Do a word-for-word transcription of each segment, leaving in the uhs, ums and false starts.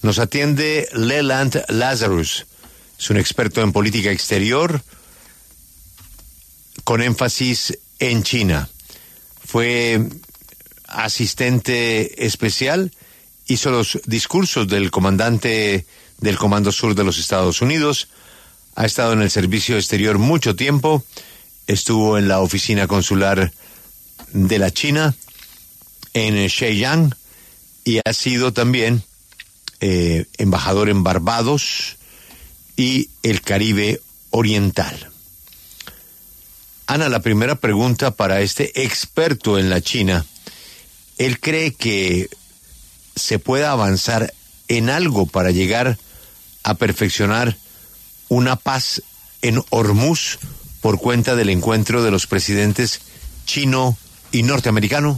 Nos atiende Leland Lazarus. Es un experto en política exterior con énfasis en China. Fue asistente especial, hizo los discursos del comandante del Comando Sur de los Estados Unidos, ha estado en el servicio exterior mucho tiempo, estuvo en la oficina consular de la China en Shenyang y ha sido también eh, embajador en Barbados y el Caribe Oriental. Ana, la primera pregunta para este experto en la China. ¿Él cree que se pueda avanzar en algo para llegar a perfeccionar una paz en Hormuz por cuenta del encuentro de los presidentes chino y norteamericano?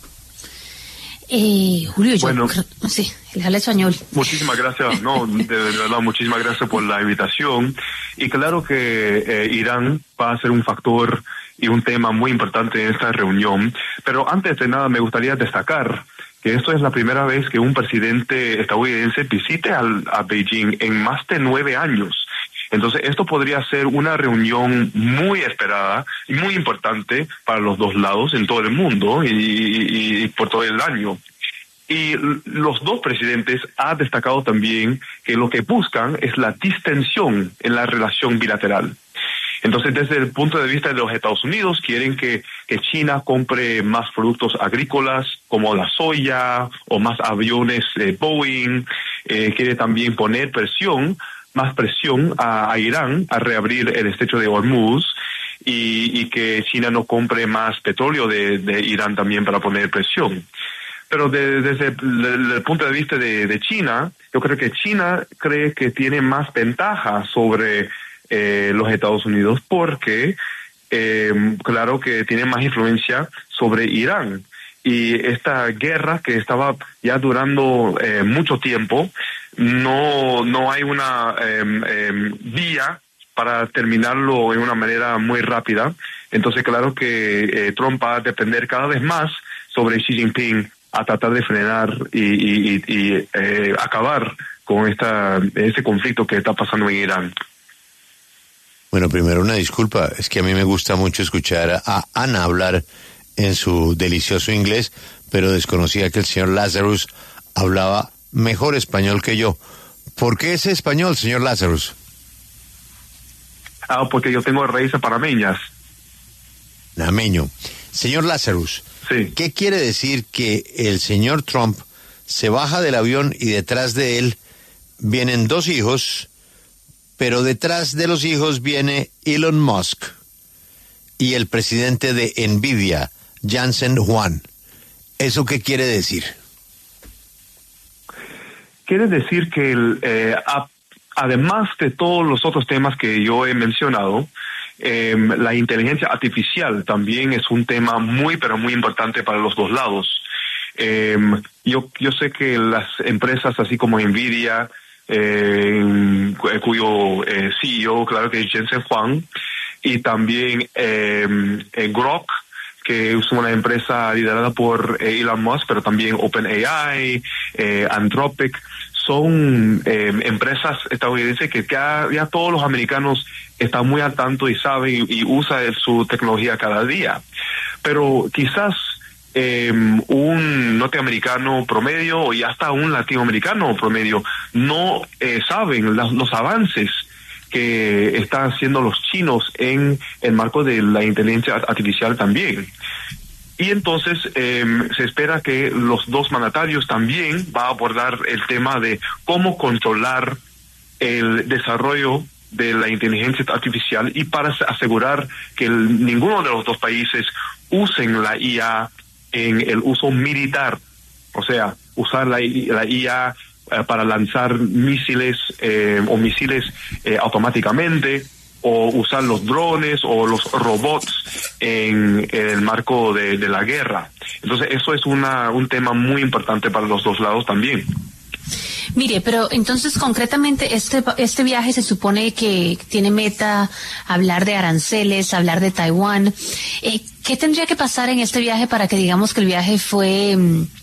Eh, Julio, yo bueno, creo, sí, él habla español. Muchísimas gracias, no, de, de verdad, muchísimas gracias por la invitación. Y claro que eh, Irán va a ser un factor y un tema muy importante en esta reunión. Pero antes de nada me gustaría destacar que esto es la primera vez que un presidente estadounidense visite al, a Beijing en más de nueve años. Entonces, esto podría ser una reunión muy esperada y muy importante para los dos lados en todo el mundo y, y, y por todo el año. Y los dos presidentes han destacado también que lo que buscan es la distensión en la relación bilateral. Entonces, desde el punto de vista de los Estados Unidos, quieren que, que China compre más productos agrícolas como la soya o más aviones eh, Boeing. Eh, quiere también poner presión más presión a, a Irán a reabrir el estrecho de Hormuz y, y que China no compre más petróleo de, de Irán también para poner presión. Pero de, desde el, el, el punto de vista de, de China, yo creo que China cree que tiene más ventaja sobre eh, los Estados Unidos porque, eh, claro que tiene más influencia sobre Irán. Y esta guerra que estaba ya durando eh, mucho tiempo, no no hay una eh, eh, vía para terminarlo en una manera muy rápida. Entonces, claro que eh, Trump va a depender cada vez más sobre Xi Jinping a tratar de frenar y, y, y, y eh, acabar con esta ese conflicto que está pasando en Irán. Bueno, primero una disculpa, es que a mí me gusta mucho escuchar a Ana hablar en su delicioso inglés, pero desconocía que el señor Lazarus hablaba mejor español que yo. ¿Por qué ese español, señor Lazarus? Ah, porque yo tengo raíces panameñas. Panameño. Señor Lazarus, sí. ¿Qué quiere decir que el señor Trump se baja del avión y detrás de él vienen dos hijos, pero detrás de los hijos viene Elon Musk y el presidente de Nvidia, Jensen Huang? ¿Eso qué quiere decir? Quiere decir que el, eh, a, además de todos los otros temas que yo he mencionado, eh, la inteligencia artificial también es un tema muy, pero muy importante para los dos lados. Eh, yo, yo sé que las empresas así como Nvidia, eh, cuyo eh, C E O, claro que es Jensen Huang, y también eh, eh, Grok, que es una empresa liderada por eh, Elon Musk, pero también OpenAI, eh, Anthropic, son eh, empresas estadounidenses que ya, ya todos los americanos están muy al tanto y saben y, y usan su tecnología cada día. Pero quizás eh, un norteamericano promedio y hasta un latinoamericano promedio no eh, saben los, los avances que están haciendo los chinos en el marco de la inteligencia artificial también. Y entonces eh, se espera que los dos mandatarios también va a abordar el tema de cómo controlar el desarrollo de la inteligencia artificial y para asegurar que el, ninguno de los dos países usen la I A en el uso militar, o sea, usar la, la I A eh, para lanzar misiles eh, o misiles eh, automáticamente, o usar los drones o los robots en, en el marco de, de la guerra. Entonces eso es una un tema muy importante para los dos lados también. Mire, pero entonces concretamente este este viaje se supone que tiene meta hablar de aranceles, hablar de Taiwán. Eh, ¿Qué tendría que pasar en este viaje para que digamos que el viaje fue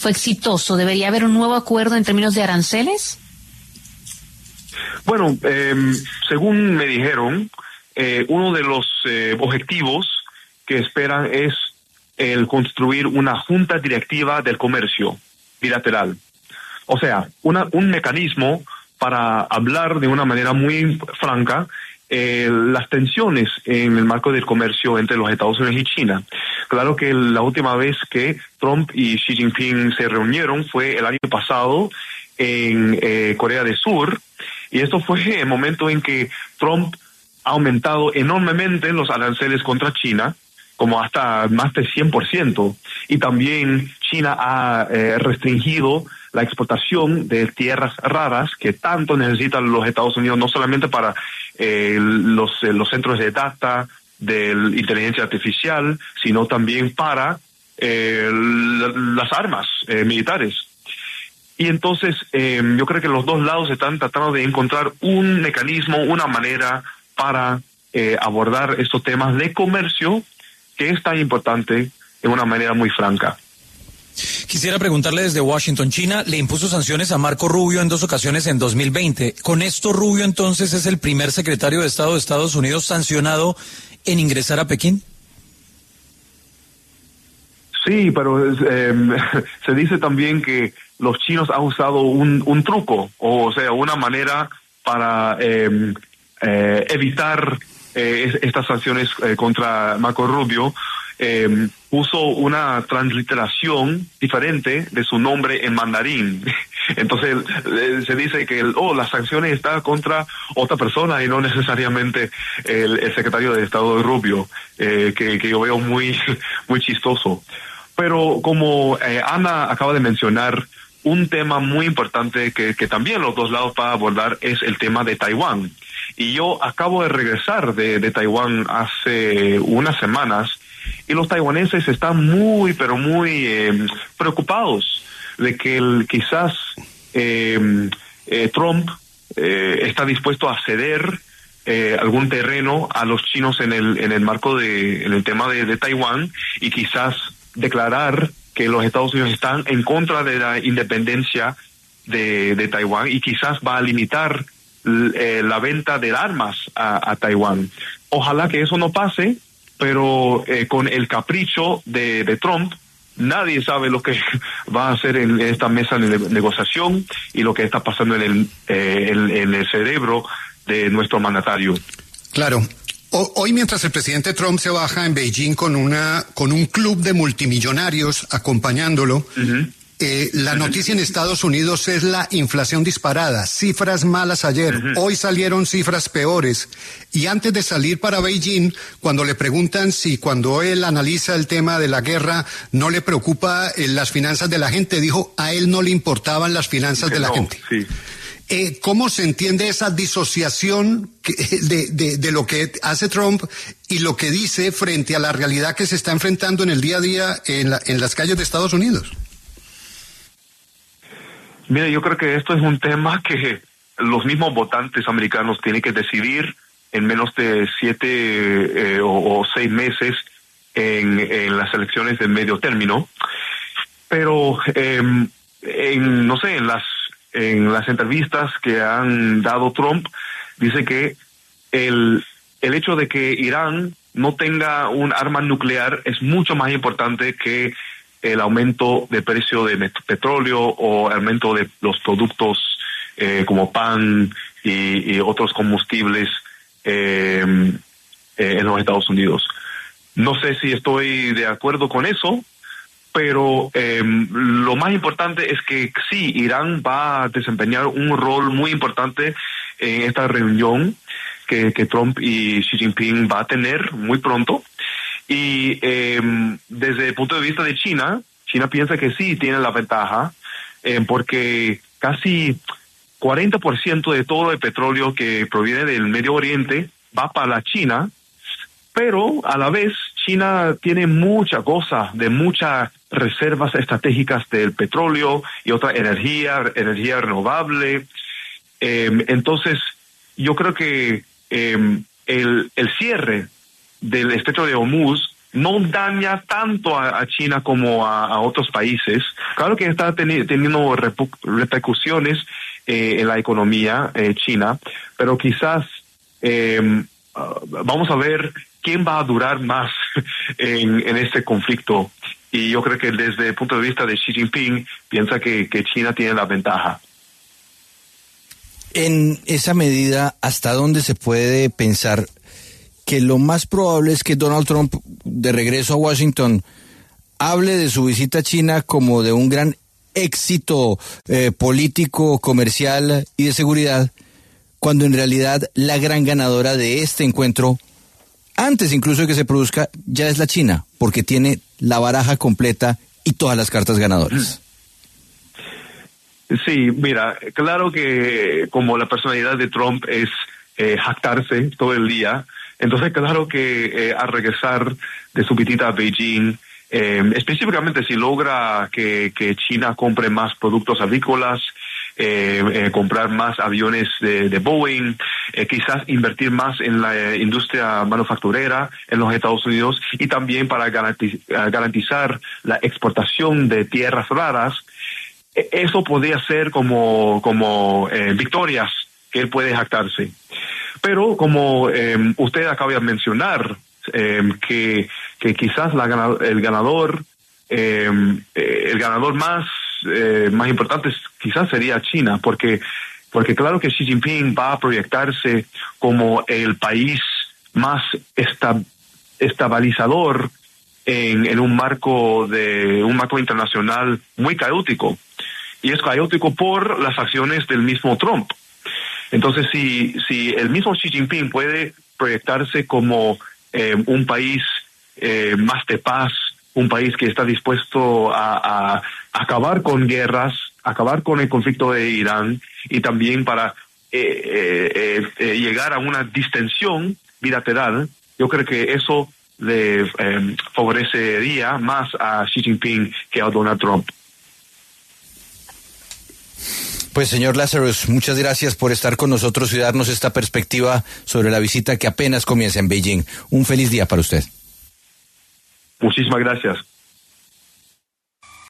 fue exitoso. ¿Debería haber un nuevo acuerdo en términos de aranceles? Bueno, eh, según me dijeron, eh, uno de los eh, objetivos que esperan es el construir una junta directiva del comercio bilateral. O sea, una, un mecanismo para hablar de una manera muy franca eh, las tensiones en el marco del comercio entre los Estados Unidos y China. Claro que la última vez que Trump y Xi Jinping se reunieron fue el año pasado en eh, Corea del Sur, y esto fue el momento en que Trump ha aumentado enormemente los aranceles contra China, como hasta más de cien por ciento, y también China ha eh, restringido la exportación de tierras raras que tanto necesitan los Estados Unidos, no solamente para eh, los, eh, los centros de data, de inteligencia artificial, sino también para eh, las armas eh, militares. Y entonces eh, yo creo que los dos lados están tratando de encontrar un mecanismo, una manera para eh, abordar estos temas de comercio, que es tan importante, de una manera muy franca. Quisiera preguntarle desde Washington, China le impuso sanciones a Marco Rubio en dos ocasiones en dos mil veinte. ¿Con esto Rubio entonces es el primer secretario de Estado de Estados Unidos sancionado en ingresar a Pekín? Sí, pero eh, se dice también que los chinos han usado un, un truco, o sea, una manera para eh, eh, evitar eh, estas sanciones eh, contra Marco Rubio. Eh, puso una transliteración diferente de su nombre en mandarín. Entonces eh, se dice que el, oh, las sanciones están contra otra persona y no necesariamente el, el secretario de Estado de Rubio, eh, que, que yo veo muy, muy chistoso. Pero como eh, Ana acaba de mencionar, un tema muy importante que, que también los dos lados van a abordar es el tema de Taiwán. Y yo acabo de regresar de, de Taiwán hace unas semanas, y los taiwaneses están muy, pero muy eh, preocupados de que el, quizás eh, eh, Trump eh, está dispuesto a ceder eh, algún terreno a los chinos en el en el marco de en el tema de, de Taiwán, y quizás declarar que los Estados Unidos están en contra de la independencia de, de Taiwán, y quizás va a limitar eh, la venta de armas a, a Taiwán. Ojalá que eso no pase, pero eh, con el capricho de, de Trump, nadie sabe lo que va a hacer en esta mesa de negociación y lo que está pasando en el, eh, en, en el cerebro de nuestro mandatario. Claro. O, hoy, mientras el presidente Trump se baja en Beijing con una con un club de multimillonarios acompañándolo, uh-huh. Eh, la noticia en Estados Unidos es la inflación disparada, cifras malas ayer, uh-huh. Hoy salieron cifras peores, y antes de salir para Beijing, cuando le preguntan si cuando él analiza el tema de la guerra no le preocupa eh, las finanzas de la gente, dijo a él no le importaban las finanzas que de la no, gente. Sí. Eh, ¿Cómo se entiende esa disociación que, de, de, de lo que hace Trump y lo que dice frente a la realidad que se está enfrentando en el día a día en, la, en las calles de Estados Unidos? Mira, yo creo que esto es un tema que los mismos votantes americanos tienen que decidir en menos de siete eh, o, o seis meses en, en las elecciones de medio término. Pero, eh, en, no sé, en las en las entrevistas que han dado Trump, dice que el, el hecho de que Irán no tenga un arma nuclear es mucho más importante que el aumento de precio de petróleo o el aumento de los productos eh, como pan y, y otros combustibles eh, eh, en los Estados Unidos. No sé si estoy de acuerdo con eso, pero eh, lo más importante es que sí, Irán va a desempeñar un rol muy importante en esta reunión que, que Trump y Xi Jinping va a tener muy pronto. Y eh, desde el punto de vista de China, China piensa que sí tiene la ventaja, eh, porque casi cuarenta por ciento de todo el petróleo que proviene del Medio Oriente va para la China, pero a la vez China tiene mucha cosa de muchas reservas estratégicas del petróleo y otra energía, energía renovable. Eh, entonces, yo creo que eh, el, el cierre del estrecho de Hormuz no daña tanto a, a China como a, a otros países. Claro que está teni- teniendo repu- repercusiones eh, en la economía eh, china, pero quizás eh, uh, vamos a ver quién va a durar más en, en este conflicto. Y yo creo que desde el punto de vista de Xi Jinping, piensa que, que China tiene la ventaja. En esa medida, ¿hasta dónde se puede pensar que lo más probable es que Donald Trump, de regreso a Washington, hable de su visita a China como de un gran éxito eh, político, comercial y de seguridad, cuando en realidad la gran ganadora de este encuentro, antes incluso de que se produzca, ya es la China, porque tiene la baraja completa y todas las cartas ganadoras? Sí, mira, claro que como la personalidad de Trump es eh, jactarse todo el día, entonces claro que eh, al regresar de su visita a Beijing, eh, específicamente si logra que, que China compre más productos agrícolas, eh, eh, comprar más aviones de, de Boeing, eh, quizás invertir más en la eh, industria manufacturera en los Estados Unidos y también para garantiz- garantizar la exportación de tierras raras, eso podría ser como, como eh, victorias que él puede jactarse. Pero como eh, usted acaba de mencionar, eh, que, que quizás la, el ganador, eh, el ganador más, eh, más importante quizás sería China, porque, porque claro que Xi Jinping va a proyectarse como el país más esta, estabilizador en, en un marco de un marco internacional muy caótico. Y es caótico por las acciones del mismo Trump. Entonces, si, si el mismo Xi Jinping puede proyectarse como eh, un país eh, más de paz, un país que está dispuesto a, a acabar con guerras, acabar con el conflicto de Irán, y también para eh, eh, eh, llegar a una distensión bilateral, yo creo que eso le eh, favorecería más a Xi Jinping que a Donald Trump. Pues señor Lazarus, muchas gracias por estar con nosotros y darnos esta perspectiva sobre la visita que apenas comienza en Beijing. Un feliz día para usted. Muchísimas gracias.